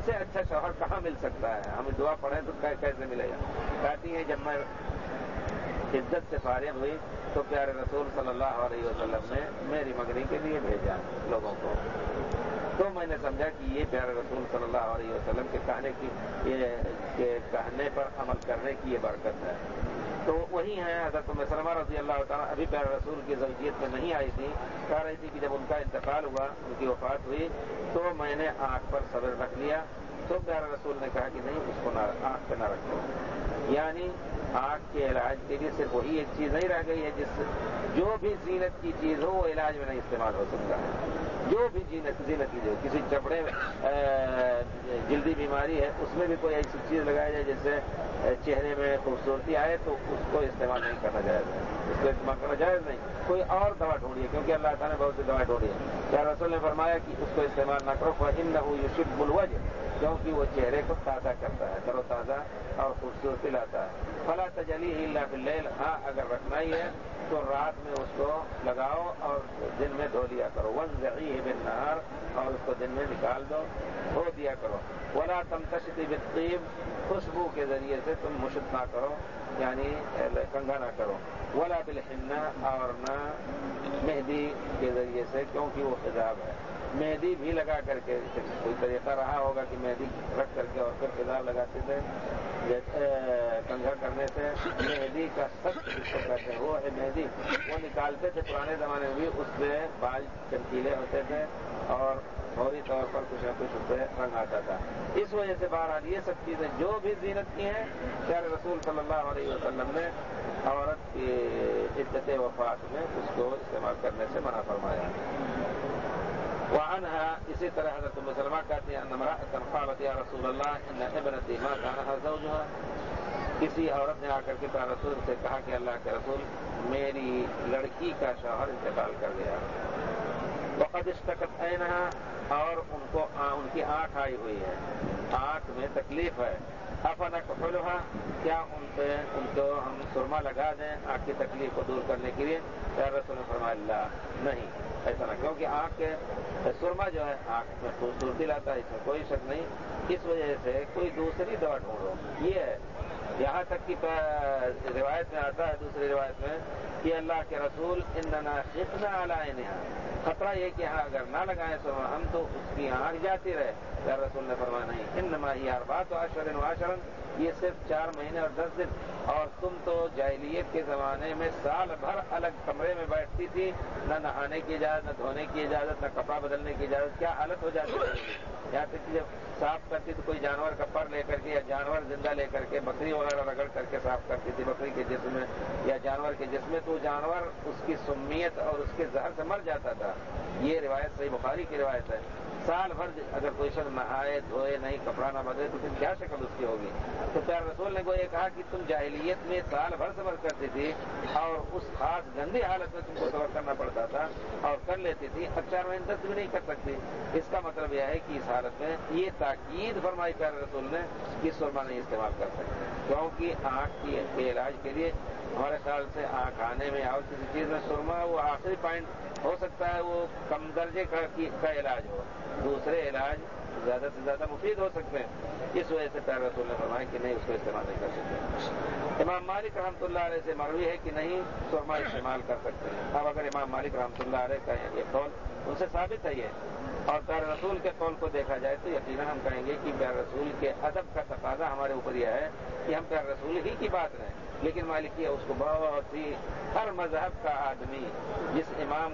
سے اچھا شوہر کہاں مل سکتا ہے؟ ہمیں دعا پڑھیں تو کیسے ملے گا؟ کہتی ہیں جب میں عزت سے فارغ ہوئی تو پیارے رسول صلی اللہ علیہ وسلم نے میری منگنی کے لیے بھیجا لوگوں کو، تو میں نے سمجھا کہ یہ پیارے رسول صلی اللہ علیہ وسلم کے کہنے پر عمل کرنے کی یہ برکت ہے۔ تو وہی ہیں حضرت ام سلمہ رضی اللہ تعالیٰ، ابھی پیارے رسول کی زوجیت میں نہیں آئی تھی، کہہ رہی تھی کہ جب ان کا انتقال ہوا، ان کی وفات ہوئی، تو میں نے آنکھ پر صبر رکھ لیا، تو پیارے رسول نے کہا کہ نہیں، اس کو آنکھ پہ نہ رکھو، یعنی آنکھ کے علاج کے لیے صرف وہی ایک چیز نہیں رہ گئی ہے جو بھی زینت کی چیز ہو وہ علاج میں نہیں استعمال ہو سکتا ہے، جو بھی زینت کی جو کسی چپڑے جلدی بیماری ہے اس میں بھی کوئی ایسی چیز لگائی جائے جس سے چہرے میں خوبصورتی آئے تو اس کو استعمال نہیں کرنا جائز ہے، اس کو استعمال کرنا جائز نہیں، کوئی اور دوا ڈھونڈیے، کیونکہ اللہ تعالیٰ نے بہت سی دوا ڈھونڈی ہے۔ کیا رسول نے فرمایا کہ اس کو استعمال نہ کرو، فإنه يشب الوجه، کیونکہ وہ چہرے کو تازہ کرتا ہے، تر و تازہ اور خوبصورتی لاتا ہے۔ فلا تجلیہ الا باللیل، ہاں اگر رکھنا ہی ہے تو رات میں اس کو لگاؤ اور دن میں دھو لیا کرو، وانزعیہ بالنہار، اور اس کو دن میں نکال دو، دھو دیا کرو۔ ولا تمتشطی بالطیب، خوشبو کے ذریعے سے تم مشت نہ کرو، یعنی کنگھا نہ کرو۔ ولا بالحنہ، اور نہ مہندی کے ذریعے سے، کیونکہ وہ خضاب ہے۔ مہندی بھی لگا کر کے کوئی طریقہ رہا ہوگا کہ مہندی رکھ کر کے اور پھر خضاب لگاتے تھے، کنگھا کرنے سے مہندی کا سخت جس کو کہتے ہیں وہ ہے مہندی، وہ نکالتے تھے پرانے زمانے میں بھی، اس سے بال چمکیلے ہوتے تھے اور فوری طور پر کچھ نہ کچھ اس سے رنگ آتا تھا۔ اس وجہ سے بہرحال یہ سب چیزیں جو بھی زینت کی ہیں، پیارے رسول صلی اللہ علیہ وسلم نے عورت کی عدت وفات میں اس کو استعمال کرنے سے منع فرمایا۔ وعنها، اسی طرح حضرت ام سلمہ کہتی ہیں ان امرأۃ قالت یا رسول اللہ ان ابنتی مات عنها زوجها، کسی عورت نے آ کر کے پیارے رسول سے کہا کہ اللہ کے رسول، میری لڑکی کا شوہر انتقال کر گیا، وقد اشتکت عینها، اور ان کی آنکھ آئی ہوئی ہے، آنکھ میں تکلیف ہے، افنکحلها، کیا ان کو ہم سرما لگا دیں آنکھ کی تکلیف کو دور کرنے کے لیے؟ پیارے رسول نے فرمایا اللہ، نہیں ایسا نہ، کیونکہ آنکھ کے سرما جو ہے آنکھ میں خوبصورتی لاتا ہے، اس میں کوئی شک نہیں، اس وجہ سے کوئی دوسری دوا ڈھونڈو، یہ ہے۔ یہاں تک کہ روایت میں آتا ہے، دوسری روایت میں، کہ اللہ کے رسول اننا خفنا علی عینہا، خطرہ یہ کہ ہاں اگر نہ لگائیں سرما ہم تو اس کی آنکھ جاتی رہے۔ پیارے رسول نے فرمایا نہیں، انما ہی 4 اشہر وعشرا، یہ صرف 4 مہینے اور 10 دن، اور تم تو جاہلیت کے زمانے میں سال بھر الگ کمرے میں بیٹھتی تھی، نہ نہانے کی اجازت، نہ دھونے کی اجازت، نہ کپڑا بدلنے کی اجازت، کیا حالت ہو جاتی ہے؟ یہاں تک کہ جب صاف کرتی تو کوئی جانور کا پر لے کر کے یا جانور زندہ لے کر کے بکری وغیرہ رگڑ کر کے صاف کرتی تھی بکری کے جسم میں یا جانور کے جسم میں، تو جانور اس کی سمیت اور اس کے زہر سے مر جاتا تھا۔ یہ روایت صحیح بخاری کی روایت ہے۔ سال بھر اگر کوئی شخص نہائے دھوئے نہیں، کپڑا نہ بدلے، تو پھر کیا شکل اس کی ہوگی؟ تو پیارے رسول نے کو یہ کہا کہ تم جاہلیت میں سال بھر صبر کرتی تھی اور اس خاص گندی حالت میں تم کو صبر کرنا پڑتا تھا اور کر لیتی تھی، اب 4 مہینے 10 بھی نہیں کر سکتی۔ اس کا مطلب یہ ہے کہ اس حالت میں یہ تاکید فرمائی پیارے رسول نے کہ سرما نہیں استعمال کر سکتے، کیونکہ آنکھ کے علاج کے لیے ہمارے خیال سے آنکھ آنے میں اور کسی چیز میں سرما وہ آخری پوائنٹ ہو سکتا ہے، وہ کم درجے کا علاج ہو، دوسرے علاج زیادہ سے زیادہ مفید ہو سکتے ہیں۔ اس وجہ سے پیارے رسول نے فرمایا کہ نہیں، اس کو استعمال نہیں کر سکتے۔ امام مالک رحمۃ اللہ علیہ سے مروی ہے کہ نہیں سرما استعمال کر سکتے ہیں۔ اب اگر امام مالک رحمۃ اللہ علیہ کا یہ قول ان سے ثابت ہے یہ، اور پیارے رسول کے قول کو دیکھا جائے تو یقیناً ہم کہیں گے کہ پیارے رسول کے ادب کا تقاضا ہمارے اوپر یہ ہے کہ ہم پیارے رسول ہی کی بات رہیں، لیکن مالکیہ اس کو بہت ہی، ہر مذہب کا آدمی جس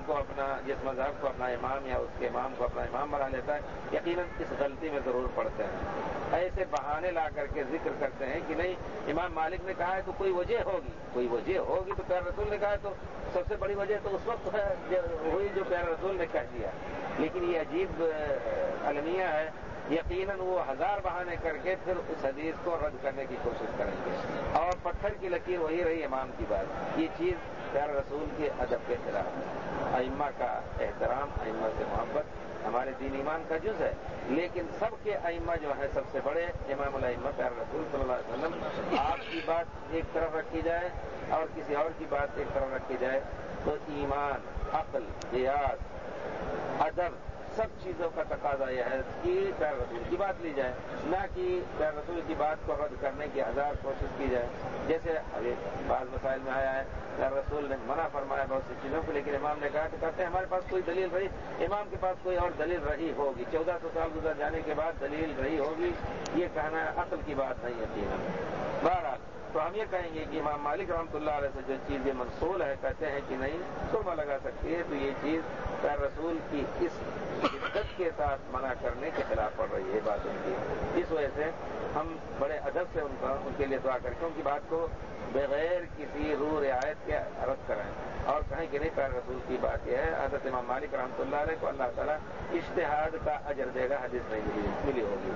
مذہب کو اپنا امام یا اس کے امام کو اپنا امام بنا لیتا ہے، یقیناً اس غلطی میں ضرور پڑتے ہیں، ایسے بہانے لا کر کے ذکر کرتے ہیں کہ نہیں امام مالک نے کہا ہے تو کوئی وجہ ہوگی تو پیارے رسول نے کہا ہے تو سب سے بڑی وجہ تو اس وقت ہوئی جو پیارے رسول نے کہہ دیا، لیکن یہ عجیب المیہ ہے، یقیناً وہ 1000 بہانے کر کے پھر اس حدیث کو رد کرنے کی کوشش کریں گے، اور پتھر کی لکیر وہی رہی امام کی بات، یہ چیز پیارے رسول کے ادب کے خلاف ہے۔ ائمہ کا احترام، ائمہ سے محبت ہمارے دین ایمان کا جز ہے، لیکن سب کے ائمہ جو ہیں سب سے بڑے امام الائمہ پیارے رسول صلی اللہ علیہ وسلم، آپ کی بات ایک طرف رکھی جائے اور کسی اور کی بات ایک طرف رکھی جائے تو ایمان، عقل، قیاس، ادب سب چیزوں کا تقاضا یہ ہے کہ پیارے رسول کی بات لی جائے، نہ کہ پیارے رسول کی بات کو رد کرنے کی ہزار کوشش کی جائے. جیسے ابھی بعض مسائل میں آیا ہے پیارے رسول نے منع فرمایا بہت سی چیزوں کو، لیکن امام نے کہا کہ کہتے ہیں ہمارے پاس کوئی دلیل رہی، امام کے پاس کوئی اور دلیل رہی ہوگی، 1400 سال گزر جانے کے بعد دلیل رہی ہوگی، یہ کہنا عقل کی بات نہیں یقیناً. بہرحال تو ہم یہ کہیں گے کہ امام مالک رحمۃ اللہ علیہ سے جو چیز یہ منسول ہے، کہتے ہیں کہ نہیں سرما لگا سکتی ہے، تو یہ چیز پیارے رسول کی اس شدت کے ساتھ منع کرنے کے خلاف پڑ رہی ہے بات ان کی. اس وجہ سے ہم بڑے ادب سے ان کے لیے دعا کریں کہ ان کی بات کو بغیر کسی روح رعایت کے رد کریں اور کہیں کہ نہیں پیارے رسول کی بات یہ ہے. حضرت امام مالک رحمۃ اللہ علیہ کو اللہ تعالیٰ اجتہاد کا اجر دے گا، حدیث نہیں ملی ہوگی.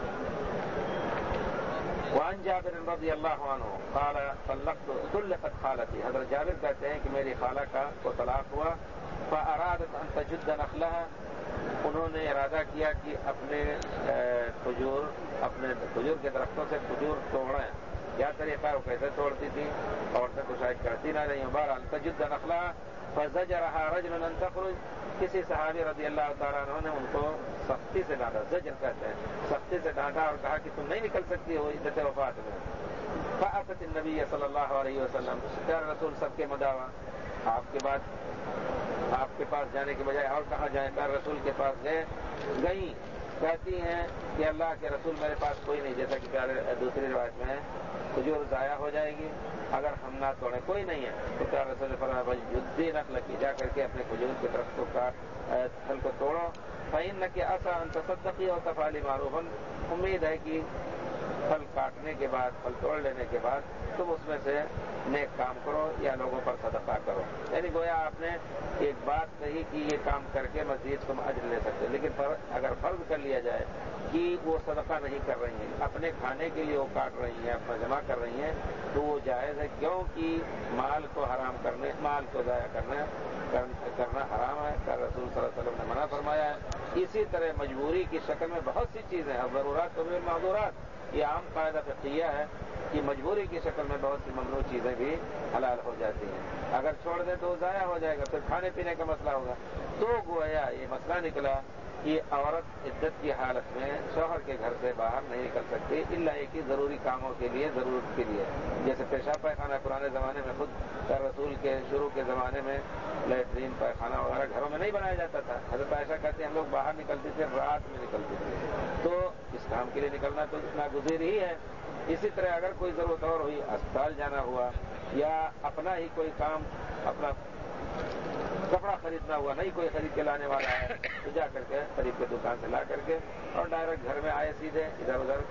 وعن جابر رضی اللہ عنہ قال طلقت خالتی، حضرت جابر کہتے ہیں کہ میری خالہ کو طلاق ہوا. فارادت ان تجد نخلها، انہوں نے ارادہ کیا کہ اپنے کھجور کے درختوں سے کھجور توڑیں. کیا طریقہ ہے وہ کیسے توڑتی تھی؟ عورتیں تو شاید کرتی نہ رہی ہوں. بہرحال تجد نخلها فزجرها رجل ان تخرج، کسی صحابی رضی اللہ تعالیٰ عنہ نے ان کو سختی سے ڈانٹا، زجر کہتے ہیں، سختی سے ڈانٹا اور کہا کہ تم نہیں نکل سکتی ہو عدت وفات میں. فأتت النبی صلی اللہ علیہ وسلم، پیارے رسول سب کے مداوا، آپ کے بعد آپ کے پاس جانے کے بجائے اور کہاں جائیں، پیارے رسول کے پاس گئیں. کہتی ہیں کہ اللہ کے رسول میرے پاس کوئی نہیں، جیسا کہ پیارے دوسری روایت میں ہے کھجور ضائع ہو جائے گی اگر ہم نہ توڑیں، کوئی نہیں ہے. تو پیارے رسول نے فرمایا بھائی جدی نخل کی، جا کر کے اپنے کھجور کے درختوں کا پھل کو توڑو. فإنک عسى ان تصدقی اور تفعلی معروفا، امید ہے کہ پھل کاٹنے کے بعد، پھل توڑ لینے کے بعد تم اس میں سے نیک کام کرو یا لوگوں پر صدقہ کرو. یعنی گویا آپ نے ایک بات کہی کہ یہ کام کر کے مزید تم اجر لے سکتے، لیکن اگر فرض کر لیا جائے کہ وہ صدقہ نہیں کر رہی ہیں، اپنے کھانے کے لیے وہ کاٹ رہی ہیں، اپنا جمع کر رہی ہیں، تو وہ جائز ہے، کیونکہ مال کو مال کو ضائع کرنا حرام ہے، رسول صلی اللہ علیہ وسلم نے منع فرمایا ہے. اسی طرح مجبوری کی شکل میں بہت سی چیزیں ہیں، ضرورات تبیح المحظورات، یہ عام قاعدہ فقہیہ ہے کہ مجبوری کی شکل میں بہت سی ممنوع چیزیں بھی حلال ہو جاتی ہیں. اگر چھوڑ دیں تو ضائع ہو جائے گا، پھر کھانے پینے کا مسئلہ ہوگا. تو گویا یہ مسئلہ نکلا کہ عورت عدت کی حالت میں شوہر کے گھر سے باہر نہیں نکل سکتی الا ایک ہی ضروری کاموں کے لیے، ضرورت کے لیے. جیسے پیشاب پائخانہ پرانے زمانے میں خود رسول کے شروع کے زمانے میں لیٹرین پائخانہ وغیرہ گھروں میں نہیں بنایا جاتا تھا. حضرت عائشہ کہتے ہیں ہم لوگ باہر نکلتے تھے، رات میں نکلتے تھے، تو اس کام کے لیے نکلنا تو ناگزیر ہی ہے. اسی طرح اگر کوئی ضرورت اور ہوئی، اسپتال جانا ہوا یا اپنا ہی کوئی کام، اپنا کپڑا خریدنا ہوا، نہیں کوئی خرید کے لانے والا ہے تو جا کر کے خرید کے دکان سے لا کر کے اور ڈائریکٹ گھر میں آئے سیدھے، ادھر ادھر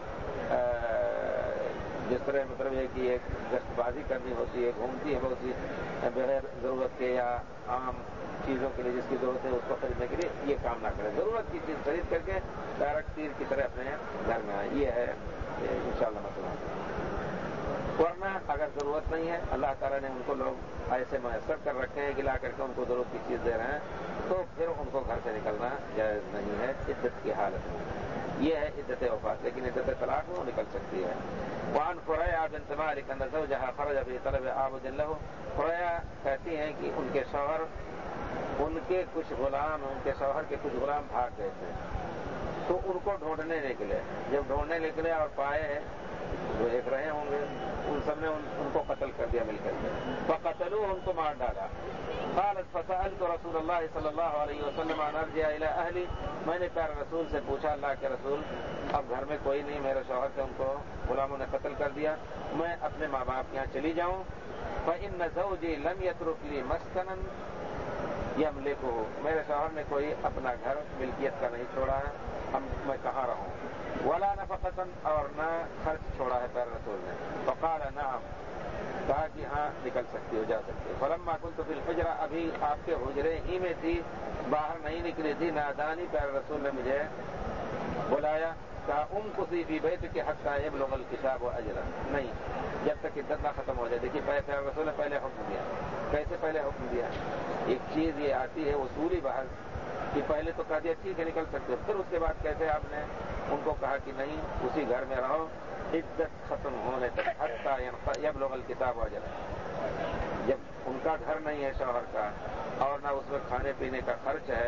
جس طرح مطلب ہے کہ ایک گشت بازی کرنی ہوتی ہے، گھومتی ہے بہت سی بغیر ضرورت کے یا عام چیزوں کے لیے جس کی ضرورت ہے اس کو خریدنے کے لیے یہ کام نہ کرے، ضرورت کی چیز خرید کر کے ڈائریکٹ تیر کی طرح اپنے گھر میں آئے. یہ ہے انشاءاللہ مسئلہ. ورنہ اگر ضرورت نہیں ہے، اللہ تعالیٰ نے ان کو لوگ ایسے میسر کر رکھے ہیں کہ لا کر کے ان کو ضرورت کی چیز دے رہے ہیں، تو پھر ان کو گھر سے نکلنا جائز نہیں ہے عدت کی حالت میں. یہ ہے عدت وفات، لیکن عدت طلاق میں وہ نکل سکتی ہے. وعن فریہ بنت مالک ان زوجها خرج فی طلب عابد له، فریہ کہتی ہیں کہ ان کے شوہر کے کچھ غلام بھاگ گئے تھے، تو ان کو ڈھونڈنے نکلے. جب ڈھونڈنے نکلے اور پائے جو ایک رہے ہوں گے، ان سب نے ان کو قتل کر دیا مل کر کے. فقتلوه، ان کو مار ڈالا. قالت فسألت رسول اللہ صلی اللہ علیہ وسلم ان ارجع الى اہلی، میں نے پیارے رسول سے پوچھا اللہ کے رسول اب گھر میں کوئی نہیں، میرے شوہر سے ان کو غلاموں نے قتل کر دیا، میں اپنے ماں باپ کے یہاں چلی جاؤں. فإن زوجی لم يترك لي مسكنا يملكه، میرے شوہر نے کوئی اپنا گھر ملکیت کا نہیں چھوڑا ہے، اب میں کہاں رہوں. ولا نفقتا، اور نہ خرچ چھوڑا ہے پیارے رسول نے. فقال نعم، کہا کہ ہاں نکل سکتی ہو، جا سکتی ہو. فلما كنت في الحجرہ، ابھی آپ کے حجرے ہی میں تھی، باہر نہیں نکلی تھی. نادانی، پیارے رسول نے مجھے بلایا، کہا امکثی فی بیتک حتی یبلغ الکتاب اجلا، نہیں جب تک عدت نہ ختم ہو جائے. دیکھیے پیارے رسول نے پہلے حکم دیا. کیسے پہلے حکم دیا؟ ایک چیز یہ آتی ہے اصولی بحث کہ پہلے تو کہا دیا ٹھیک ہے نکل سکتے ہو، پھر اس کے بعد کیسے آپ نے ان کو کہا کہ نہیں اسی گھر میں رہو عدت ختم ہونے تک، حتی یبلغ الکتاب اجلا. جب ان کا گھر نہیں ہے شوہر کا اور نہ اس میں کھانے پینے کا خرچ ہے،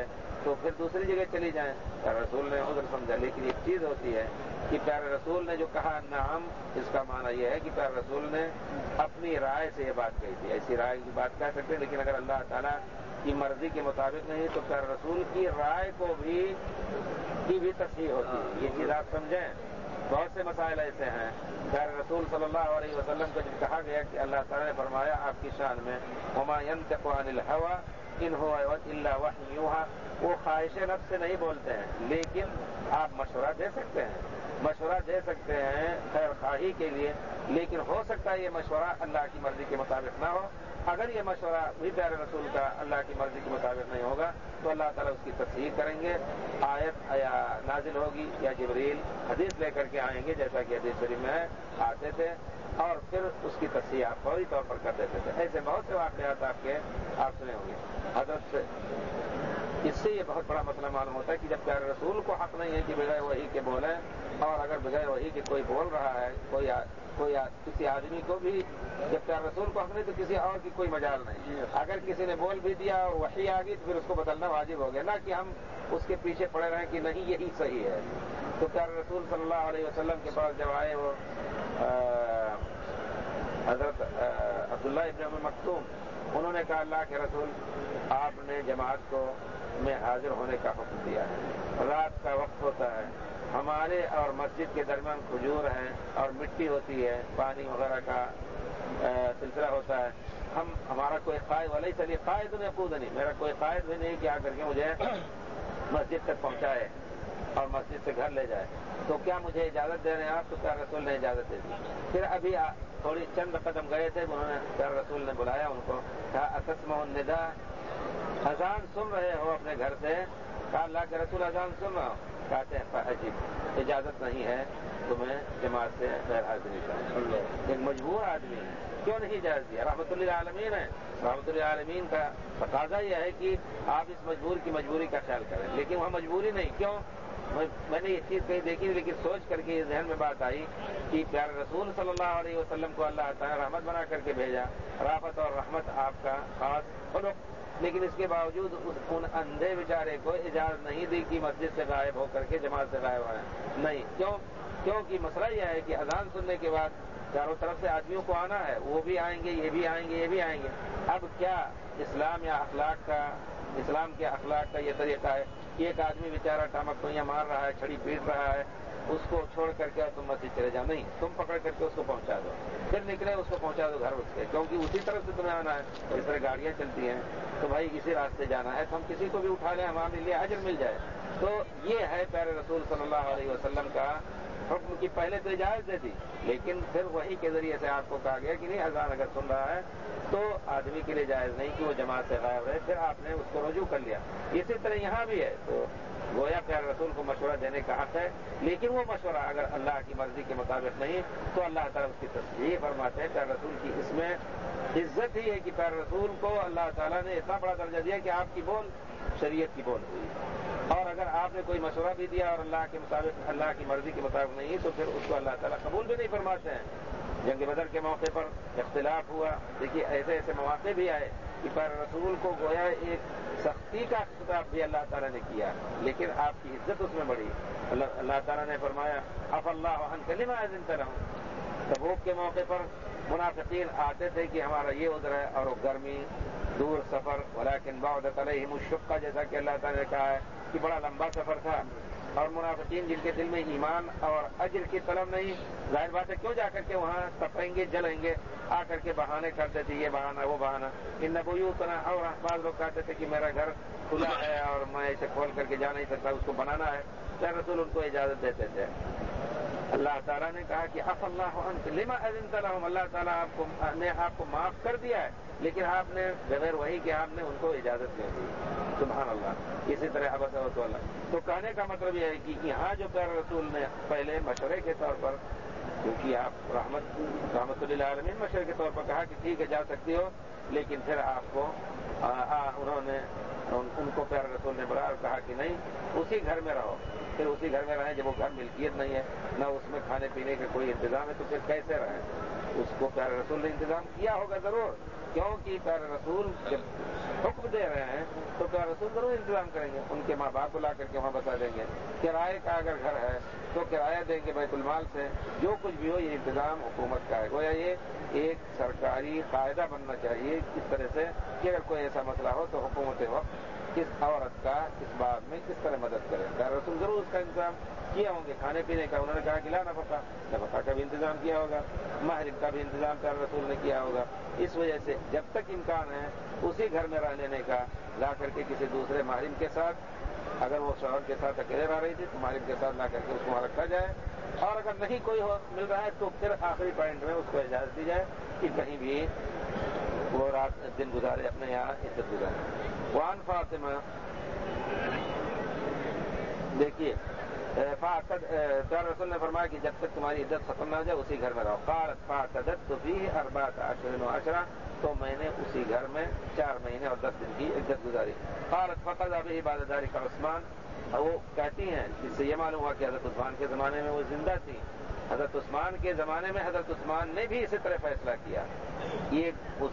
تو پھر دوسری جگہ چلی جائیں. پیارے رسول نے عذر سمجھا. لیکن ایک چیز ہوتی ہے کہ پیارے رسول نے جو کہا نعم، اس کا معنی یہ ہے کہ پیارے رسول نے اپنی رائے سے یہ بات کہی تھی. ایسی رائے کی بات کہہ سکتے ہیں، لیکن اگر اللہ تعالیٰ کی مرضی کے مطابق نہیں تو پیارے رسول کی رائے کو بھی تصحیح ہوتی ہے. یہ چیز آپ سمجھیں. بہت سے مسائل ایسے ہیں. پیارے رسول صلی اللہ علیہ وسلم کو جب کہا گیا کہ اللہ تعالیٰ نے فرمایا آپ کی شان میں وما ينطق عن الهوى ان هو الا وحی یوحی، وہ خواہش نفس سے نہیں بولتے ہیں، لیکن آپ مشورہ دے سکتے ہیں، مشورہ دے سکتے ہیں خیر خواہی کے لیے، لیکن ہو سکتا ہے یہ مشورہ اللہ کی مرضی کے مطابق نہ ہو. اگر یہ مشورہ بھی پیارے رسول کا اللہ کی مرضی کے مطابق نہیں ہوگا تو اللہ تعالیٰ اس کی تصحیح کریں گے. آیت یا نازل ہوگی یا جبریل حدیث لے کر کے آئیں گے، جیسا کہ حدیث شریف میں آتے تھے، اور پھر اس کی تصحیح آپ فوری طور پر کر دیتے تھے. ایسے بہت سے واقعات آپ سنے ہوں گے. حضرت سے اس سے یہ بہت بڑا مسئلہ معلوم ہوتا ہے کہ جب پیارے رسول کو حق نہیں ہے کہ بغیر وحی کے بولیں، اور اگر بغیر وحی کے کوئی بول رہا ہے، کوئی کسی آدمی کو بھی جب پیارے رسول کو حق نہیں تو کسی اور کی کوئی مجال نہیں. اگر کسی نے بول بھی دیا اور وحی آ گئی تو پھر اس کو بدلنا واجب ہو گیا، نہ کہ ہم اس کے پیچھے پڑے رہیں کہ نہیں یہی صحیح ہے. تو پیارے رسول صلی اللہ علیہ وسلم کے پاس جب آئے وہ حضرت عبداللہ ابن ام مکتوم، انہوں نے کہا اللہ کے رسول آپ نے جماعت کو میں حاضر ہونے کا حکم دیا ہے، رات کا وقت ہوتا ہے، ہمارے اور مسجد کے درمیان کھجور ہے اور مٹی ہوتی ہے، پانی وغیرہ کا سلسلہ ہوتا ہے. ہمارا کوئی قائد ولیس لی قائد یقودنی، میرا کوئی قائد بھی نہیں کہ آ کر کے مجھے مسجد تک پہنچائے اور مسجد سے گھر لے جائے، تو کیا مجھے اجازت دے رہے ہیں آپ؟ تو پیارے رسول نے اجازت دے دی. پھر ابھی تھوڑی چند قدم گئے تھے، انہوں نے پیارے رسول نے بلایا ان کو، کہا اتسمع النداء، اذان سن رہے ہو اپنے گھر سے؟ کہا اللہ کے رسول اذان سن رہا ہوں. کہتے ہیں فاجب، اجازت نہیں ہے تمہیں جماعت سے غیر حاضری کا. ایک مجبور آدمی ہے، کیوں نہیں اجازت دیا؟ رحمت للعالمین ہے. رحمت للعالمین کا تقاضا یہ ہے کہ آپ اس مجبور کی مجبوری کا خیال کریں، لیکن وہاں مجبوری نہیں. کیوں؟ میں نے یہ چیز کہیں دیکھی، لیکن سوچ کر کے یہ ذہن میں بات آئی کہ پیارے رسول صلی اللہ علیہ وسلم کو اللہ تعالیٰ رحمت بنا کر کے بھیجا، رافت اور رحمت آپ کا خاص خلق، لیکن اس کے باوجود ان اندھے بیچارے کو اجازت نہیں دی کہ مسجد سے غائب ہو کر کے جماعت سے غائب ہو نہیں. کیونکہ مسئلہ یہ ہے کہ اذان سننے کے بعد چاروں طرف سے آدمیوں کو آنا ہے، وہ بھی آئیں گے، یہ بھی آئیں گے، یہ بھی آئیں گے. اب کیا اسلام کے اخلاق کا یہ طریقہ ہے کہ ایک آدمی بیچارہ ٹامک پوئیاں مار رہا ہے، چھڑی پیٹ رہا ہے، اس کو چھوڑ کر کے تم مسجد چلے جاؤ؟ نہیں، تم پکڑ کر کے اس کو پہنچا دو، پھر نکلے اس کو پہنچا دو گھر اس کے، کیونکہ اسی طرف سے تمہیں آنا ہے. اس طرح گاڑیاں چلتی ہیں تو بھائی اسی راستے جانا ہے، تو ہم کسی کو بھی اٹھا لیں، ہمارے لیے اجر مل جائے. تو یہ ہے پیارے رسول صلی اللہ علیہ وسلم کا حکم کی پہلے تو اجازت دے دی، لیکن پھر وحی کے ذریعے سے آپ کو کہا گیا کہ نہیں، اذان اگر سن رہا ہے تو آدمی کے لیے جائز نہیں کہ وہ جماعت سے غائب رہے. پھر آپ نے اس کو رجوع کر لیا. اسی طرح یہاں بھی ہے. تو گویا پیارے رسول کو مشورہ دینے کا حق ہے، لیکن وہ مشورہ اگر اللہ کی مرضی کے مطابق نہیں تو اللہ تعالیٰ اس کی تصحیح فرماتے ہیں. پیارے رسول کی اس میں عزت ہی ہے کہ پیارے رسول کو اللہ تعالیٰ نے اتنا بڑا درجہ دیا کہ آپ کی بول شریعت کی بول ہوئی، اور اگر آپ نے کوئی مشورہ بھی دیا اور اللہ کے مطابق، اللہ کی مرضی کے مطابق نہیں تو پھر اس کو اللہ تعالیٰ قبول بھی نہیں فرماتے ہیں. جنگ بدر کے موقع پر اختلاف ہوا. دیکھیے ایسے مواقع بھی آئے کہ پیارے رسول کو گویا ایک سختی کا خطاب بھی اللہ تعالیٰ نے کیا، لیکن آپ کی عزت اس میں بڑھی. اللہ تعالیٰ نے فرمایا عفا اللہ عنک لما اذنت لهم. تبوک کے موقع پر منافقین آتے تھے کہ ہمارا یہ عذر ہے، اور وہ گرمی، دور سفر، ولکن بعدت علیہم الشقہ، جیسا کہ اللہ تعالیٰ نے کہا ہے کہ بڑا لمبا سفر تھا، اور منافقین جن کے دل میں ایمان اور اجر کی طلب نہیں، ظاہر بات ہے کیوں جا کر کے وہاں تپیں گے، جلیں گے، آ کر کے بہانے کرتے تھے، یہ بہانہ وہ بہانہ. ان بیوتنا، اور بعض لوگ کہتے تھے کہ میرا گھر کھلا ہے اور میں اسے کھول کر کے جا نہیں سکتا، اس کو بنانا ہے. پھر رسول ان کو اجازت دیتے تھے. اللہ تعالیٰ نے کہا کہ عفا اللہ عنک لما اذنت لهم، اللہ تعالیٰ نے آپ کو معاف کر دیا ہے، لیکن آپ نے بغیر وحی کہ آپ نے ان کو اجازت دے دی. سبحان اللہ. اسی طرح ابد اللہ. تو کہنے کا مطلب یہ ہے کہ یہاں جو پیارے رسول نے پہلے مشورے کے طور پر، کیونکہ آپ رحمت للعالمین مشورے کے طور پر کہا کہ ٹھیک ہے جا سکتی ہو، لیکن پھر آپ کو انہوں نے ان کو پیارے رسول نے بلایا اور کہا کہ نہیں، اسی گھر میں رہو. پھر اسی گھر میں رہیں. جب وہ گھر ملکیت نہیں ہے، نہ اس میں کھانے پینے کا کوئی انتظام ہے، تو پھر کیسے رہیں؟ اس کو پیارے رسول نے انتظام کیا ہوگا ضرور، کیونکہ پیارے رسول جب حکم دے رہے ہیں تو پیارے رسول ضرور انتظام کریں گے، ان کے ماں باپ کو لا کر کے وہاں بتا دیں گے، کرائے کا اگر گھر ہے تو کرایہ دیں گے بیت المال سے، جو کچھ بھی ہو یہ انتظام حکومت کا ہے۔ گویا یہ ایک سرکاری قاعدہ بننا چاہیے اس طرح سے کہ اگر کوئی ایسا مسئلہ ہو تو حکومت وقت اس عورت کا اس بات میں کس طرح مدد کرے۔ پیارے رسول ضرور اس کا انتظام کیا ہوں گے، کھانے پینے کا انہوں نے کہا کہ لا نفقہ کا بھی انتظام کیا ہوگا، محرم کا بھی انتظام پیارے رسول نے کیا ہوگا۔ اس وجہ سے جب تک امکان ہے اسی گھر میں رہ لینے کا، لا کر کے کسی دوسرے محرم کے ساتھ، اگر وہ شوہر کے ساتھ اکیلے رہ رہی تھی تو محرم کے ساتھ لا کر کے اس کو وہاں رکھا جائے، اور اگر نہیں کوئی مل رہا ہے تو پھر آخری پوائنٹ میں اس کو اجازت دی جائے کہ کہیں بھی وہ رات دن گزارے، اپنے یہاں عزت گزارے۔ وان فاطمہ، دیکھیے پیارے رسول نے فرمایا کہ جب تک تمہاری عدت ختم نہ ہو جائے اسی گھر میں رہو۔ قالت فاعتدت فیہ 14 اشہر و 10، تو میں نے اسی گھر میں 4 مہینے اور 10 دن کی عدت گزاری۔ قالت فقضى به بعد ذلك عثمان، وہ کہتی ہیں اس سے یہ معلوم ہوا کہ حضرت عثمان کے زمانے میں وہ زندہ تھی، حضرت عثمان کے زمانے میں حضرت عثمان نے بھی اسی طرح فیصلہ کیا۔ یہ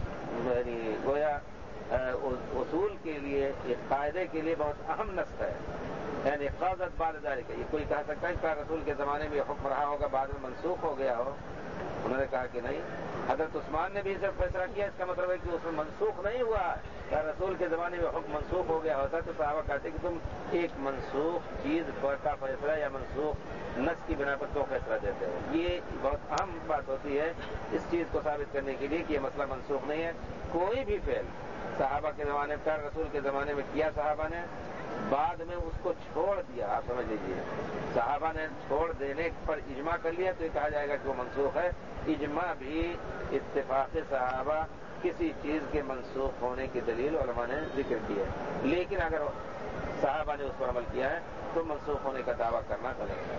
گویا اصول کے لیے، ایک قاعدے کے لیے بہت اہم نص ہے، یعنی قاضت بعد ذالک۔ یہ کوئی کہہ سکتا ہے کہ رسول کے زمانے میں حکم رہا ہوگا بعد میں منسوخ ہو گیا ہو؟ انہوں نے کہا کہ نہیں، حضرت عثمان نے بھی اسے فیصلہ کیا، اس کا مطلب ہے کہ اس میں منسوخ نہیں ہوا۔ اگر رسول کے زمانے میں حکم منسوخ ہو گیا ہوتا تو صحابہ کہتے کہ تم ایک منسوخ چیز کا فیصلہ یا منسوخ نص کی بنا پر کیوں فیصلہ دیتے ہو؟ یہ بہت اہم بات ہوتی ہے اس چیز کو ثابت کرنے کے لیے کہ یہ مسئلہ منسوخ نہیں ہے۔ کوئی بھی فعل صحابہ کے زمانے میں، رسول کے زمانے میں کیا صحابہ نے، بعد میں اس کو چھوڑ دیا، آپ سمجھ لیجیے صحابہ نے چھوڑ دینے پر اجماع کر لیا تو یہ کہا جائے گا کہ وہ منسوخ ہے۔ اجماع بھی اتفاق صحابہ کسی چیز کے منسوخ ہونے کی دلیل علماء نے ذکر کی ہے، لیکن اگر صحابہ نے اس پر عمل کیا ہے تو منسوخ ہونے کا دعویٰ کرنا غلط ہے۔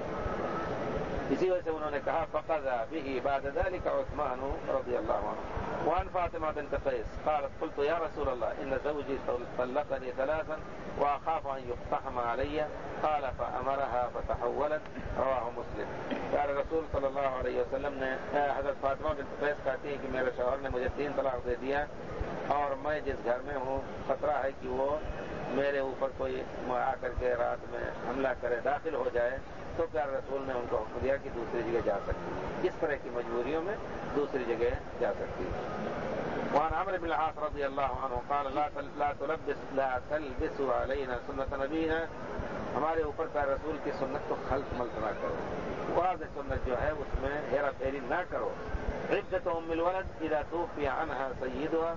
اسی وجہ سے انہوں نے کہا فقضى به بعد ذلك عثمان رضی اللہ عنہ۔ وعن فاطمہ بنت قیس قالت قلت یا رسول اللہ ان زوجی طلقني 3 واخاف ان يقتحم علي قال فامرها فتحولت، رواہ مسلم۔ پیارے رسول صلی اللہ علیہ وسلم نے، حضرت فاطمہ بنت قیس کہتی ہیں کہ میرے شوہر نے مجھے 3 طلاق دے دیا، اور میں جس گھر میں ہوں خطرہ ہے کہ وہ میرے اوپر کوئی آ کر کے رات میں حملہ کرے، داخل ہو جائے، تو پیارے رسول نے ان کو حکم دیا کہ دوسری جگہ جا سکتی ہے، اس طرح کی مجبوریوں میں دوسری جگہ جا سکتی ہے۔ وعن عمرو بن العاص رضی اللہ عنہ قال لا تلبسوا علینا سنت نبینا، ہمارے اوپر پیارے رسول کی سنت کو خلط ملط نہ کرو، واضح سنت جو ہے اس میں ہیرا پھیری نہ کرو۔ عدت ام الولد اذا توفی عنها سیدها،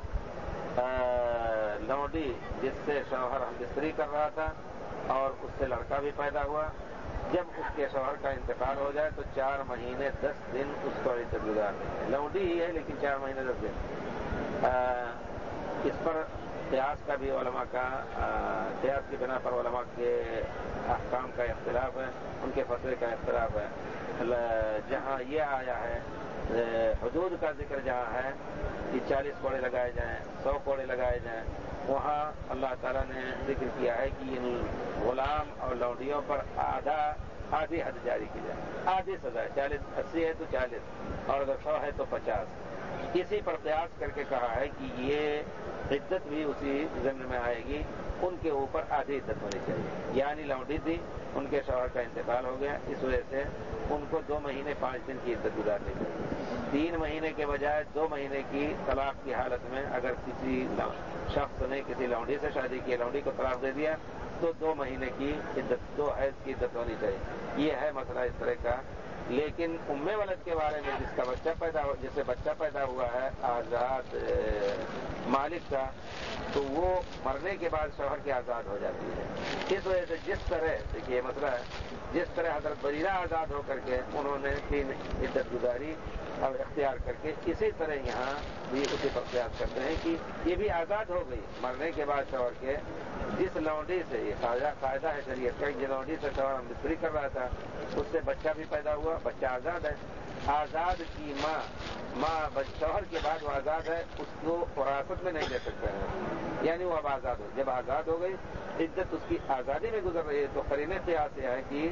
لونڈی جس سے شوہر ہم بستری کر رہا تھا اور اس سے لڑکا بھی پیدا ہوا، جب اس کے شوہر کا انتقال ہو جائے تو 4 مہینے 10 دن اس کو عدت گزارنی ہے۔ لونڈی ہی ہے لیکن 4 مہینے 10 دن۔ اس پر قیاس کا بھی علماء کا، قیاس کی بنا پر علماء کے احکام کا اختلاف ہے، ان کے فتوے کا اختلاف ہے۔ جہاں یہ آیا ہے حدود کا ذکر جہاں ہے کہ 40 کوڑے لگائے جائیں، 100 کوڑے لگائے جائیں، وہاں اللہ تعالیٰ نے ذکر کیا ہے کہ ان غلام اور لونڈیوں پر آدھی حد جاری کی جائے، آدھی سزا ہے، 80 ہے تو 40، اور اگر 100 ہے تو 50۔ اسی پر قیاس کر کے کہا ہے کہ یہ عدت بھی اسی ضمن میں آئے گی، ان کے اوپر آدھی عدت ہونی چاہیے، یعنی لونڈی تھی، ان کے شوہر کا انتقال ہو گیا، اس وجہ سے ان کو 2 مہینے 5 دن کی عدت گزارنی چاہیے۔ 3 مہینے کے بجائے 2 مہینے کی طلاق کی حالت میں اگر کسی شخص نے کسی لونڈی سے شادی کی، لونڈی کو طلاق دے دیا تو 2 مہینے کی عدت، 2 حیض کی عدت ہونی چاہیے۔ یہ ہے مسئلہ اس طرح کا۔ لیکن ام ولد کے بارے میں جس سے بچہ پیدا ہوا ہے آزاد مالک کا، تو وہ مرنے کے بعد شوہر کی آزاد ہو جاتی ہے۔ اس وجہ سے جس طرح، دیکھیے یہ مسئلہ ہے، جس طرح حضرت بریرہ آزاد ہو کر کے انہوں نے 3 عدت گزاری اور اختیار کر کے، اسی طرح یہاں بھی اسی پر قیاس کرتے ہیں کہ یہ بھی آزاد ہو گئی مرنے کے بعد شوہر کے۔ جس لونڈی سے، یہ قاعدہ ہے شریعت کا، جس لونڈی سے شوہر ہم بستری کر رہا تھا اس سے بچہ بھی پیدا ہوا، بچہ آزاد ہے، آزاد کی ماں شوہر کے بعد وہ آزاد ہے، اس کو وراثت میں نہیں لے سکتے ہیں، یعنی وہ اب آزاد ہو، جب آزاد ہو گئی عدت اس کی آزادی میں گزر رہی ہے تو قرینے قیاس یہ ہے کہ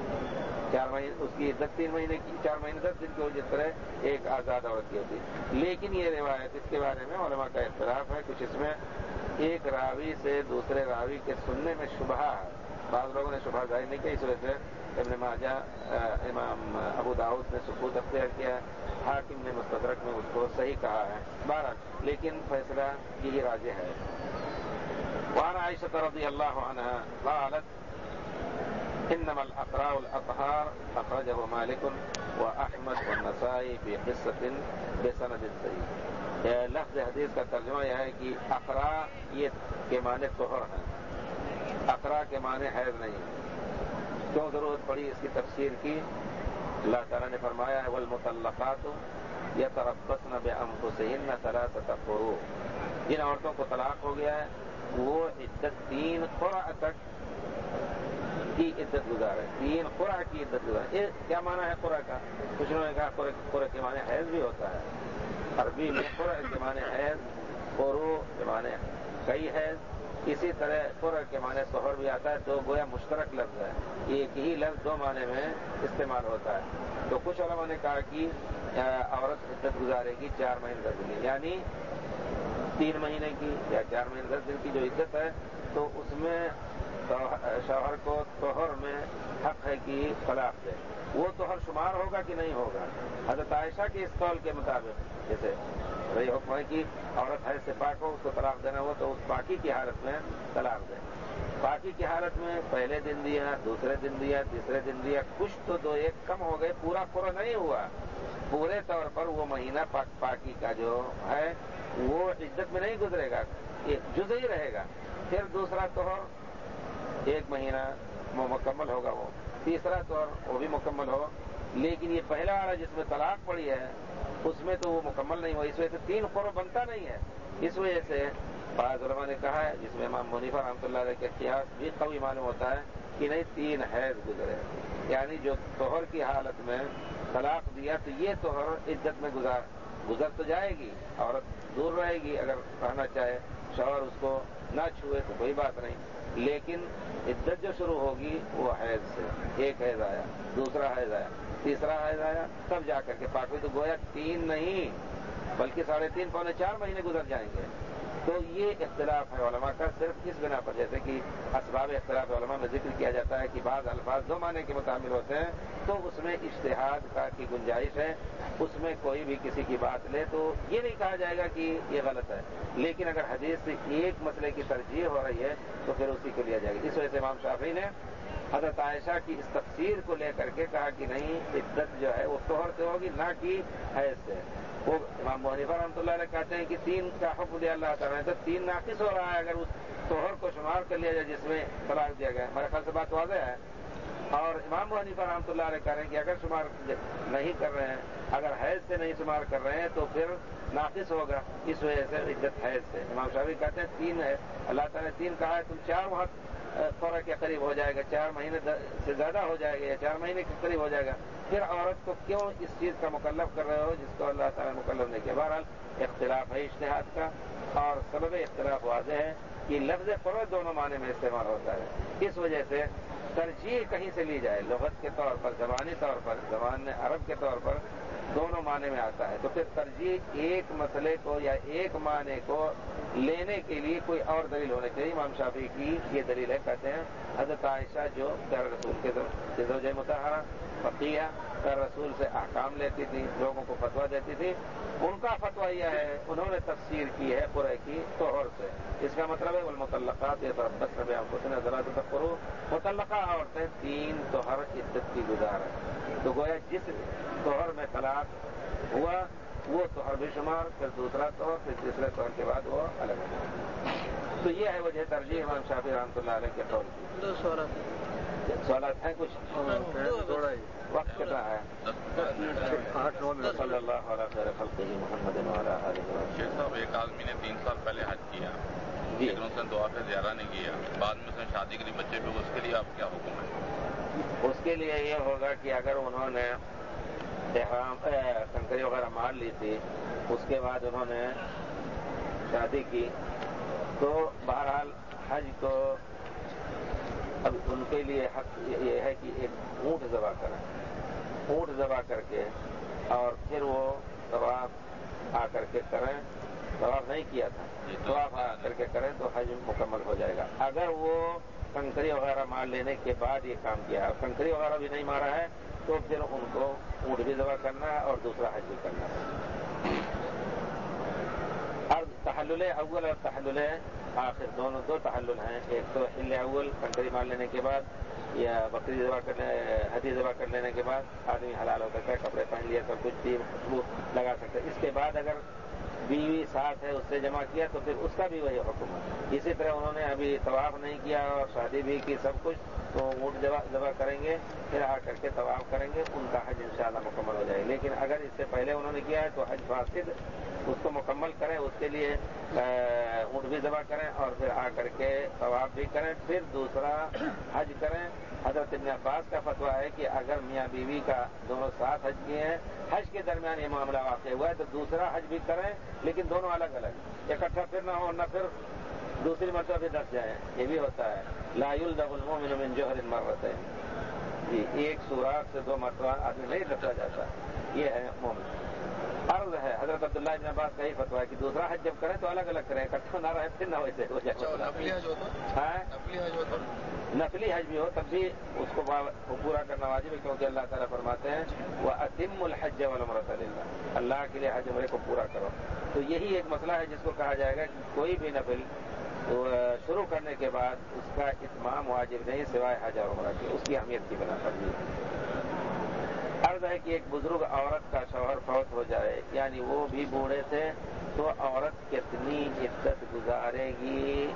4 مہینے اس کی عدت 3 مہینے کی، 4 مہینے 10 دن کی ہو، جس طرح ایک آزاد عورت کی ہوتی. لیکن یہ روایت اس کے بارے میں علماء کا اختلاف ہے، کچھ اس میں ایک راوی سے دوسرے راوی کے سننے میں شبہ ہے، بعض لوگوں نے شبہ ظاہر نہیں کیا، اس وجہ سے ابن ماجہ امام ابو داؤد نے ثبوت اختیار کیا ہے، حاکم نے مستدرک میں اس کو صحیح کہا ہے. بہرحال لیکن فیصلہ یہی راجح ہے. وعن عائشة رضی اللہ عنہا قالت انما الاقراء الاطهار اخرجه مالك واحمد والنسائی في قصة بسند صحیح. لفظ حدیث کا ترجمہ یہ ہے کہ اقراء یہ کے معنی طہر ہیں، اقراء کے معنی حیض نہیں. کیوں ضرورت پڑی اس کی تفسیر کی؟ اللہ تعالیٰ نے فرمایا ہے والمطلقات یتربصن بانفسہن 3 قروء. جن عورتوں کو طلاق ہو گیا ہے وہ عدت 3 قرع تک کی عدت گزارے، 3 قرع کی عدت گزارے. کیا معنی ہے قرع کا؟ کچھ لوگوں نے کہا قرع کے معنی حیض بھی ہوتا ہے. عربی میں قرع کے معنی حیض، قروء کے معنی کئی حیض، اسی طرح قرع کے معنی طہر بھی آتا ہے. تو گویا مشترک لفظ ہے، ایک ہی لفظ 2 معنی میں استعمال ہوتا ہے. تو کچھ علماء نے کہا کہ عورت عدت گزارے گی 4 مہینے 10 دن، یعنی 3 مہینے کی یا 4 مہینے 10 دن کی جو عدت ہے تو اس میں شوہر کو طہر میں حق ہے کہ طلاق دے. وہ طہر شمار ہوگا کہ نہیں ہوگا؟ حضرت عائشہ کے اس قول کے مطابق جیسے رہی حکم ہے کہ عورت حیض سے پاک ہو، اس کو طلاق دینا ہو تو اس پاکی کی حالت میں طلاق دے. پاکی کی حالت میں پہلے دن دیا، دوسرے دن دیا، تیسرے دن دیا، کچھ تو 2-1 کم ہو گئے، پورا قرع نہیں ہوا. پورے طور پر وہ مہینہ پاکی کا جو ہے وہ عدت میں نہیں گزرے گا، ایک جزء ہی رہے گا. پھر دوسرا طہر 1 مہینہ مکمل ہوگا، وہ تیسرا طہر وہ بھی مکمل ہو. لیکن یہ پہلا والا جس میں طلاق پڑی ہے اس میں تو وہ مکمل نہیں ہوا، اس وجہ سے 3 قرع بنتا نہیں ہے. اس وجہ سے بعض علماء نے کہا ہے، جس میں امام حنیفہ رحمۃ اللہ علیہ کے قیاس بھی قوی معلوم ہوتا ہے کہ نہیں 3 حیض گزرے، یعنی جو طہر کی حالت میں طلاق دیا تو یہ طہر عدت میں گزر تو جائے گی، عورت دور رہے گی اگر رہنا چاہے، شوہر اس کو نہ چھوئے تو کوئی بات نہیں. لیکن عدت جو شروع ہوگی وہ حیض سے، 1 حیض آیا، دوسرا حیض آیا، تیسرا حیض آیا، تب جا کر کے پاک ہوئی. تو گویا 3 نہیں بلکہ 3.5 پونے 4 مہینے گزر جائیں گے. تو یہ اختلاف ہے علماء کا صرف اس بنا پر، جیسے کہ اسباب اختلاف علماء میں ذکر کیا جاتا ہے کہ بعض الفاظ 2 معنی کے متعامل ہوتے ہیں تو اس میں اجتہاد کی گنجائش ہے، اس میں کوئی بھی کسی کی بات لے تو یہ نہیں کہا جائے گا کہ یہ غلط ہے. لیکن اگر حدیث سے ایک مسئلے کی ترجیح ہو رہی ہے تو پھر اسی کو لیا جائے گا. اس وجہ سے امام شافعی نے حضرت عائشہ کی اس تفسیر کو لے کر کے کہا کہ نہیں عدت جو ہے وہ طہر سے ہوگی نہ کہ حیض سے. وہ امام حنیفہ رحمۃ اللہ علیہ کہتے ہیں کہ 3 کا حکم دیا اللہ تعالیٰ نے تو 3 ناقص ہو رہا ہے اگر اس طہر کو شمار کر لیا جائے جس میں طلاق دیا گیا. ہمارے خیال سے بات واضح ہے. اور امام حنیفہ رحمۃ اللہ علیہ کہہ رہے ہیں کہ اگر شمار نہیں کر رہے ہیں، اگر حیض سے نہیں شمار کر رہے ہیں تو پھر ناقص ہوگا، اس وجہ سے عدت حیض سے. امام شافعی کہتے ہیں 3 ہے، اللہ تعالیٰ نے 3 کہا ہے، تم 4 وہاں قرع کے قریب ہو جائے گا، 4 مہینے سے زیادہ ہو جائے گا یا 4 مہینے کے قریب ہو جائے گا، پھر عورت کو کیوں اس چیز کا مکلف کر رہے ہو جس کو اللہ تعالیٰ نے مکلف نہیں کیا. بہرحال اختلاف ہے اجتہاد کا، اور سبب اختلاف واضح ہے کہ لفظ قرع دونوں معنی میں استعمال ہوتا ہے. اس وجہ سے ترجیح کہیں سے لی جائے لغت کے طور پر، زبانی طور پر، زبان عرب کے طور پر دونوں معنی میں آتا ہے، تو پھر ترجیح ایک مسئلے کو یا ایک معنی کو لینے کے لیے کوئی اور دلیل ہونے چاہیے. امام شافعی کی یہ دلیل ہے، کہتے ہیں حضرت عائشہ جو پیارے رسول کے زوجہ مطہرہ فقیہ، پیارے رسول سے احکام لیتی تھی، لوگوں کو فتویٰ دیتی تھی، ان کا فتویٰ یہ ہے، انہوں نے تفسیر کی ہے قرع کی طہر سے. اس کا مطلب ہے والمطلقات یتربصن بانفسہن 3 قروء، مطلقہ عورتیں 3 طہر عدت کی گزاریں. تو گویا جس طہر میں طلاق ہوا وہ طہر بھی شمار، پھر دوسرا طہر، پھر تیسرے طہر کے بعد وہ الگ ہے. تو یہ ہے وجہ ترجیح امام شافعی رحمۃ اللہ علیہ کے قول کی. 2 سوالات ہیں کچھ؟ وقت کتنا ہے؟ 8-9 منٹ. صلی اللہ علیہ خیر خلقہ محمد وعلی آلہ وصحبہ. شیخ صاحب، ایک آدمی نے 3 سال پہلے حج کیا، لیکن اس نے دعا پہ زیارہ نہیں کیا، بعد میں اس نے شادی کری، بچے پہ، اس کے لیے آپ کیا حکم ہے؟ اس کے لیے یہ ہوگا کہ اگر انہوں نے کنکری وغیرہ مار لی تھی، اس کے بعد انہوں نے شادی کی، تو بہرحال حج تو اب ان کے لیے حق یہ ہے کہ ایک اونٹ ذبح کریں، اونٹ ذبح کر کے اور پھر وہ طواف آ کر کے کریں، طواف نہیں کیا تھا، طواف آ کر کے کریں تو حج مکمل ہو جائے گا۔ اگر وہ کنکری وغیرہ مار لینے کے بعد یہ کام کیا ہے اور کنکری وغیرہ بھی نہیں مارا ہے تو پھر ان کو اونٹ بھی ذبح کرنا ہے اور دوسرا حج بھی کرنا ہے۔ اور تحلل اول اور تحلل آخر دونوں دو تحلل ہیں، ایک تو حل اول کنکری مار لینے کے بعد یا بکری ذبح کرنے ہدی ذبح کر لینے کے بعد آدمی حلال ہو سکتا ہے، کپڑے پہن لیا، سب کچھ بھی خوشبو لگا سکتا ہے۔ اس کے بعد اگر بیوی ساتھ ہے اس سے جمع کیا تو پھر اس کا بھی وہی حکم ہے۔ اسی طرح انہوں نے ابھی طواف نہیں کیا اور شادی بھی کی سب کچھ، تو اونٹ ذبح کریں گے، پھر آ کر کے طواف کریں گے، ان کا حج انشاءاللہ مکمل ہو جائے گا۔ لیکن اگر اس سے پہلے انہوں نے کیا ہے تو حج فاسد، اس کو مکمل کریں، اس کے لیے اونٹ بھی ذبح کریں اور پھر آ کر کے طواف بھی کریں، پھر دوسرا حج کریں۔ حضرت ابن عباس کا فتویٰ ہے کہ اگر میاں بیوی کا دونوں ساتھ حج کیے ہیں، حج کے درمیان یہ معاملہ واقع ہوا ہے تو دوسرا حج بھی کریں، لیکن دونوں الگ الگ، اکٹھا پھر نہ ہو، نہ پھر دوسری مرتبہ بھی دس جائیں، یہ بھی ہوتا ہے۔ لا یلدغ المؤمن من جوہر مرتين، جی ایک سوراخ سے دو مرتبہ آدمی نہیں دسا جاتا، یہ ہے مومن۔ عرض ہے حضرت عبداللہ ابن عباس کا ہی فتویٰ ہے کہ دوسرا حج جب کریں تو الگ الگ کریں، اکٹھا نہ رہے، پھر نہ ویسے ہو جائے۔ نفلی حج ہوتا نفلی حج بھی ہو تب بھی اس کو پورا کرنا واجب ہے، کیونکہ اللہ تعالیٰ فرماتے ہیں وَأَتِمُّ الْحَجَّ وَالْعُمْرَةَ لِلَّهِ، اللہ کے لیے حج عمرے کو پورا کرو۔ تو یہی ایک مسئلہ ہے جس کو کہا جائے گا کہ کوئی بھی نفل شروع کرنے کے بعد اس کا اتمام واجب نہیں سوائے حج اور عمرہ کی، اس کی اہمیت کی بنا پر بھی۔ عرض ہے کہ ایک بزرگ عورت کا شوہر فوت ہو جائے، یعنی وہ بھی بوڑھے تھے، تو عورت کتنی عدت گزارے گی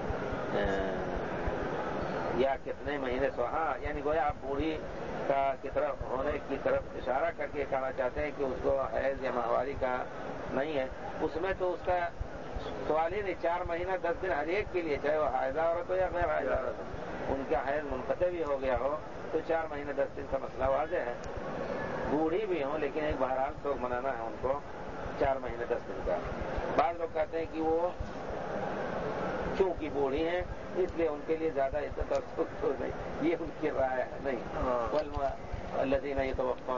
یا کتنے مہینے ہاں، یعنی گویا آپ بوڑھی کی طرف ہونے کی طرف اشارہ کر کے کہنا چاہتے ہیں کہ اس کو حیض یا ماہواری کا نہیں ہے، اس میں تو اس کا سوال ہی نہیں، 4 مہینہ 10 دن ہر ایک کے لیے، چاہے وہ حائضہ عورت ہو یا غیر حائضہ عورت ہو، ان کا حیض منقطع بھی ہو گیا ہو تو 4 مہینے 10 دن کا مسئلہ واضح ہے۔ بوڑھی بھی ہوں لیکن ایک بہرحال شوق منانا ہے ان کو 4 مہینے 10 دن کا۔ بعض لوگ کہتے ہیں کہ وہ چونکہ بوڑھی ہیں اس لیے ان کے لیے زیادہ عزت اور سکھ تو نہیں، یہ ان کی رائے ہے نہیں۔ والذین یتوفون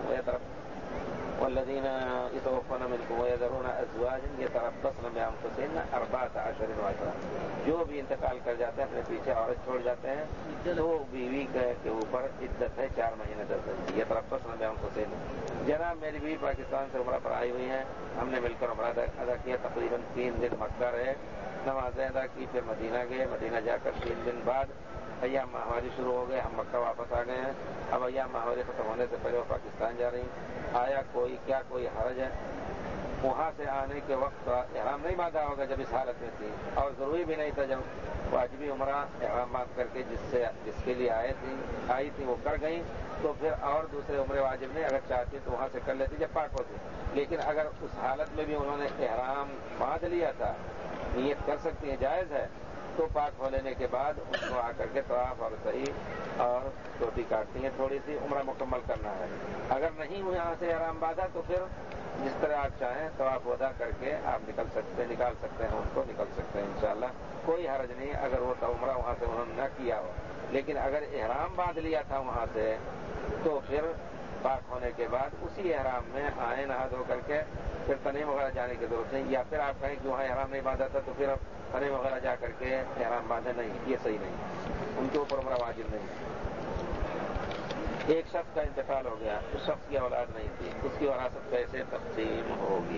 منکم ویذرون ازواجا یتربصن بانفسہن 14 وعشرا، جو بھی انتقال کر جاتے ہیں اپنے پیچھے عورت چھوڑ جاتے ہیں تو بیوی کے اوپر عدت ہے 4 مہینے 10 دن کی، یتربصن بانفسہن۔ جناب میری بیوی پاکستان سے عمرہ پر آئی ہوئی ہیں، ہم نے مل کر عمرہ ادا کیا، تقریباً 3 دن مکہ رہے، نمازیں ادا کی، پھر مدینہ گئے، مدینہ جا کر 3 دن بعد ایام ماہواری شروع ہو گئے، ہم مکہ واپس آ گئے ہیں۔ اب ایام ماہواری ختم ہونے سے پہلے وہ پاکستان جا رہی ہیں، آیا کوئی حرج ہے؟ وہاں سے آنے کے وقت احرام نہیں باندھا ہوگا جب اس حالت میں تھی، اور ضروری بھی نہیں تھا جب واجبی عمرہ احرام باندھ کر کے جس کے لیے آئی تھی وہ کر گئی، تو پھر اور دوسرے عمرے واجب نہیں، اگر چاہتی تو وہاں سے کر لیتی جب پاک ہوتی، لیکن اگر اس حالت میں بھی انہوں نے احرام باندھ لیا تھا، نیت کر سکتی ہیں، جائز ہے، تو پاک ہو لینے کے بعد ان کو آ کر کے طواف اور صحیح اور چوٹی کاٹنی ہے، تھوڑی سی عمرہ مکمل کرنا ہے۔ اگر نہیں یہاں سے احرام باندھا تو پھر جس طرح آپ چاہیں طواف ادا کر کے آپ نکال سکتے ہیں ان کو نکل سکتے ہیں انشاءاللہ، کوئی حرج نہیں اگر وہ عمرہ وہاں سے انہوں نے نہ کیا ہو، لیکن اگر احرام باندھ لیا تھا وہاں سے تو پھر پاک ہونے کے بعد اسی احرام میں آئیں نہا دھو کر کے، پھر تنعیم وغیرہ جانے کی ضرورت نہیں، یا پھر آپ کہیں کہ وہاں احرام نہیں باندھا تھا تو پھر اب تنعیم وغیرہ جا کر کے احرام باندھے، نہیں، یہ صحیح نہیں، ان کے اوپر عمرہ واجب نہیں۔ ایک شخص کا انتقال ہو گیا، اس شخص کی اولاد نہیں تھی، اس کی وراثت کیسے تقسیم ہوگی؟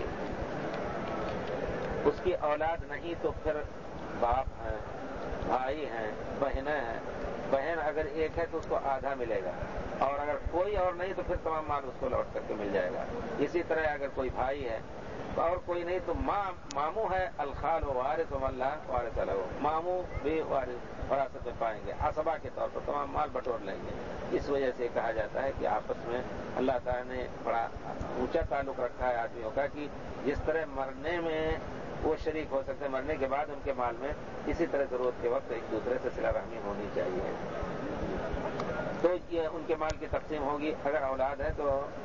اس کی اولاد نہیں تو پھر باپ ہیں، بھائی ہیں، بہنیں ہیں، بہن اگر ایک ہے تو اس کو آدھا ملے گا، اور اگر کوئی اور نہیں تو پھر تمام مال اس کو لوٹ کر کے مل جائے گا۔ اسی طرح اگر کوئی بھائی ہے اور کوئی نہیں تو ماموں ہے، الخال و وارث من لا وارث لہ، ماموں بھی وراثت میں پائیں گے، عصبہ کے طور پر تمام مال بٹور لیں گے۔ اس وجہ سے کہا جاتا ہے کہ آپس میں اللہ تعالیٰ نے بڑا اونچا تعلق رکھا ہے آدمیوں کا، کہ جس طرح مرنے میں وہ شریک ہو سکتے ہیں، مرنے کے بعد ان کے مال میں، اسی طرح ضرورت کے وقت ایک دوسرے سے صلہ رحمی ہونی چاہیے۔ تو یہ ان کے مال کی تقسیم ہوگی، اگر اولاد ہے تو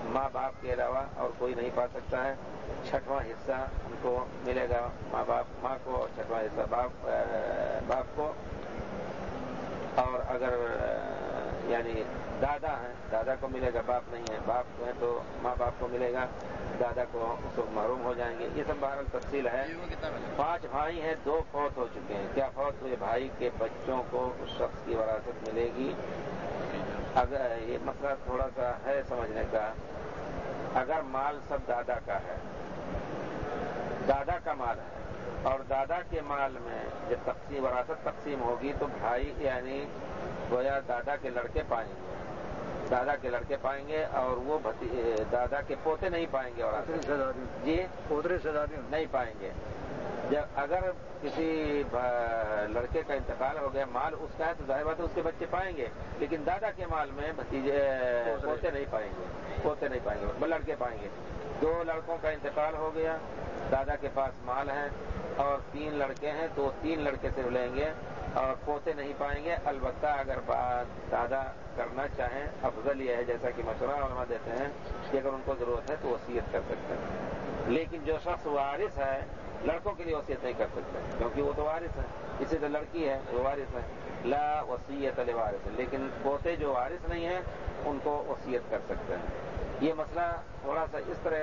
ماں باپ کے علاوہ اور کوئی نہیں پا سکتا ہے. 6واں حصہ ان کو ملے گا ماں کو، اور 6واں حصہ باپ کو. اور اگر یعنی دادا ہیں، دادا کو ملے گا، باپ نہیں ہے، باپ ہے تو ماں باپ کو ملے گا، دادا کو اس وقت محروم ہو جائیں گے. یہ سب بہرحال تفصیل ہے. 5 بھائی ہیں، 2 فوت ہو چکے ہیں. کیا فوت ہوئے بھائی کے بچوں کو اس شخص کی وراثت ملے گی؟ اگر یہ مسئلہ تھوڑا سا ہے سمجھنے کا. اگر مال سب دادا کا ہے، دادا کا مال ہے، اور دادا کے مال میں جب وراثت تقسیم ہوگی تو بھائی یعنی گویا دادا کے لڑکے پائیں گے، دادا کے لڑکے پائیں گے، اور وہ دادا کے پوتے نہیں پائیں گے. وراثت جی پوترے سے نہیں پائیں گے. اگر کسی لڑکے کا انتقال ہو گیا، مال اس کا ہے تو ظاہر بات ہے اس کے بچے پائیں گے، لیکن دادا کے مال میں بھتیجے پوتے نہیں پائیں گے، لڑکے پائیں گے. 2 لڑکوں کا انتقال ہو گیا، دادا کے پاس مال ہے، اور 3 لڑکے ہیں تو 3 لڑکے سے لیں گے اور پوتے نہیں پائیں گے. البتہ اگر دادا کرنا چاہیں، افضل یہ ہے جیسا کہ مشورہ علماء دیتے ہیں کہ اگر ان کو ضرورت ہے تو وصیت کر سکتے ہیں. لیکن جو شخص وارث ہے، لڑکوں کے لیے وصیت نہیں کر سکتے کیونکہ وہ تو وارث ہے. اسی طرح لڑکی ہے وہ وارث ہے، لا وصیت لوارث. لیکن پوتے جو وارث نہیں ہیں ان کو وصیت کر سکتے ہیں. یہ مسئلہ تھوڑا سا اس طرح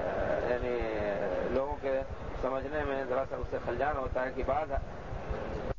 یعنی لوگوں کے سمجھنے میں ذرا سا اس سے خلجان ہوتا ہے کہ بعض